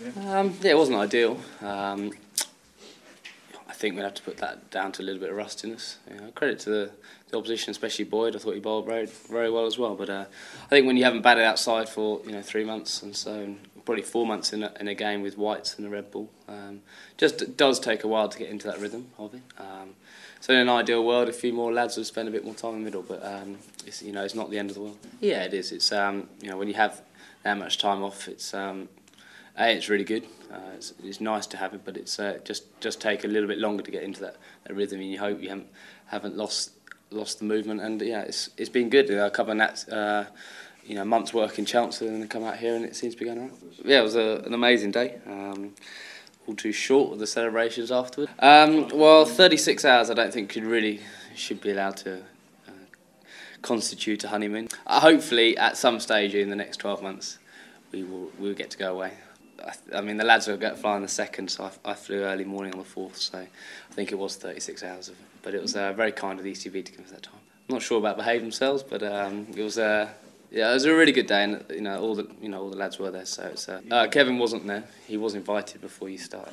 Yeah, it wasn't ideal. I think we'd have to put that down to a little bit of rustiness. Credit to the opposition, especially Boyd. I thought he bowled very, very well as well. But I think when you haven't batted outside for 3 months and so probably 4 months in a game with whites and a red ball, just does take a while to get into that rhythm of it. So in an ideal world, a few more lads would spend a bit more time in the middle. But it's not the end of the world. Yeah, it is. It's when you have that much time off, it's really good. It's nice to have it, but it's just take a little bit longer to get into that rhythm, and you hope you haven't lost the movement. And yeah, it's been good. A couple of nats, months work in Chelmsford, and then come out here, and it seems to be going all right. Yeah, it was an amazing day. All too short with the celebrations afterward. 36 hours I don't think should be allowed to constitute a honeymoon. Hopefully, at some stage in the next 12 months, we'll get to go away. I mean, the lads will fly on the 2nd, so I flew early morning on the 4th, so I think it was 36 hours of it. But it was very kind of the ECB to give us that time. I'm not sure about behave themselves, but it was a really good day, and all the lads were there. So Kevin wasn't there. He was invited before you start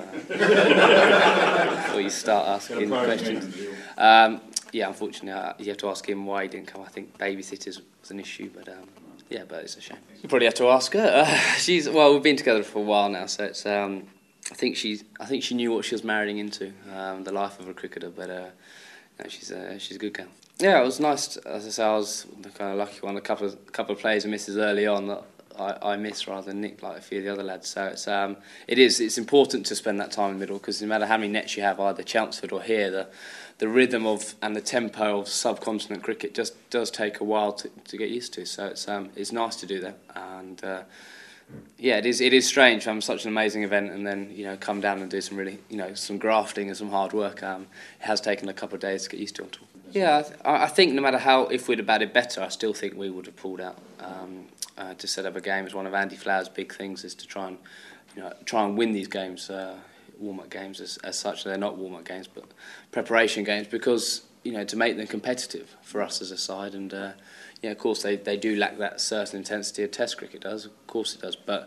asking questions. Unfortunately, you have to ask him why he didn't come. I think babysitters was an issue, but. But it's a shame. You probably have to ask her. We've been together for a while now, so it's. I think she knew what she was marrying into, the life of a cricketer. But she's a good girl. Yeah, it was nice. As I say, I was the kind of lucky one. A couple of plays and misses early on that I missed rather than nicked like a few of the other lads. So it's important to spend that time in the middle, because no matter how many nets you have, either Chelmsford or here, the rhythm and the tempo of subcontinent cricket just does take a while to get used to. So it's nice to do that, and it is strange from such an amazing event and then come down and do some really some grafting and some hard work. It has taken a couple of days to get used to it all. Yeah, I think no matter if we'd have batted better, I still think we would have pulled out. To set up a game is one of Andy Flower's big things, is to try and win these games. Warm-up games as such. They're not warm-up games, but preparation games, because to make them competitive for us as a side. And of course they do lack that certain intensity of Test cricket does. Of course it does, but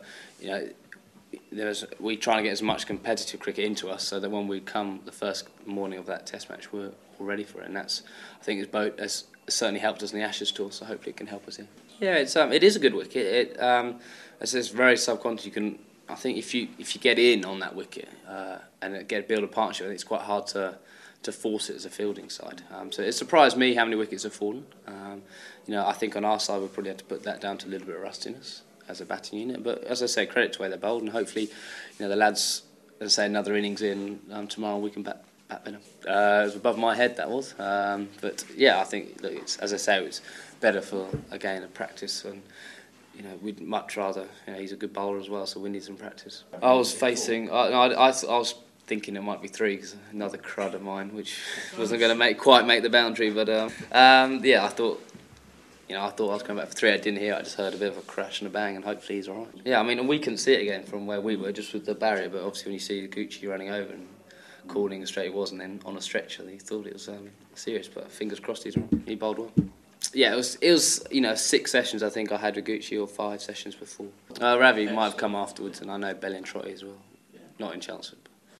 we try to get as much competitive cricket into us, so that when we come the first morning of that Test match, we're all ready for it. And that's, I think, has certainly helped us in the Ashes tour. So hopefully it can help us here. Yeah, it is a good wicket. It's very subcontinent. I think if you get in on that wicket and build a partnership, it's quite hard to force it as a fielding side. So it surprised me how many wickets have fallen. I think on our side we probably had to put that down to a little bit of rustiness as a batting unit. But as I say, credit to where they're bowled, and hopefully the lads, as I say, another innings in tomorrow, we can bat better. It was above my head, that was. But yeah, I think as I say, it's better for a practice. And we'd much rather. He's a good bowler as well, so we need some practice. I was facing. I was thinking it might be 3, because another crud of mine, which wasn't going to quite make the boundary. But I thought. I thought I was going back for 3. I didn't hear it. I just heard a bit of a crash and a bang, and hopefully he's all right. Yeah, I mean, we couldn't see it again from where we were, just with the barrier. But obviously, when you see Gucci running over and calling as straight he was, and then on a stretcher, he thought it was serious. But fingers crossed, he's all right. He bowled well. Yeah, it was 6 sessions I think I had with Gucci, or 5 sessions before. Ravi might have come afterwards, and I know Belling Trotty as well, not in Chelmsford.